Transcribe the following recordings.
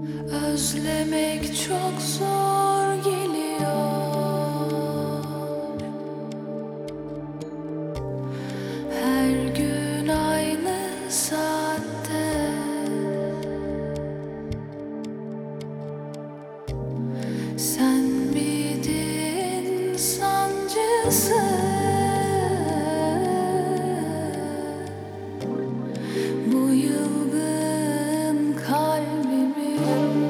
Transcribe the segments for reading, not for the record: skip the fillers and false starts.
Özlemek çok zor geliyor. Her gün aynı saatte sen miydin sancısı? Bu yılgın kalbimin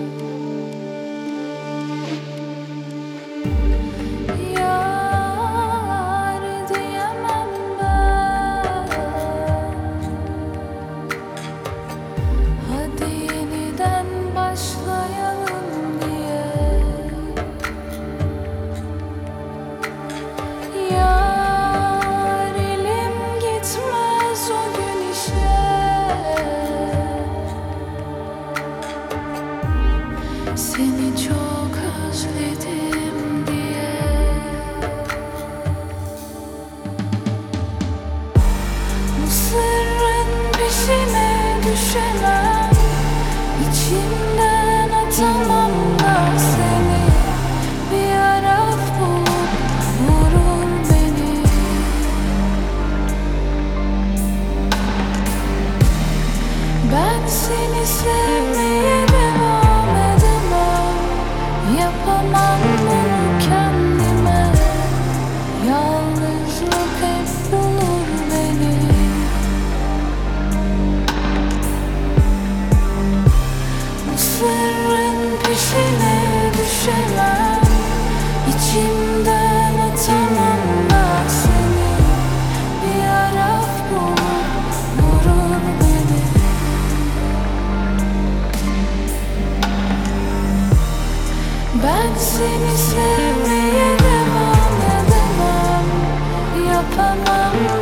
yar diyemem ben. Hadi yeniden başlayalım diye. Yar elim gitmez o gün işe. Seni çok özledim diye. Bu sırrın peşine düşemem, İçimden atamam da seni. Bir araf bulup vurur beni. Ben seni sevmeye devam edemem. Yapamam bunu kendime. Yalnızlık hep bulur beni. Bu sırrın peşine düşemem, İçimden atamam da seni. Bir araf bulup vurur beni. Ben seni sevmeye devam edemem. Yapamam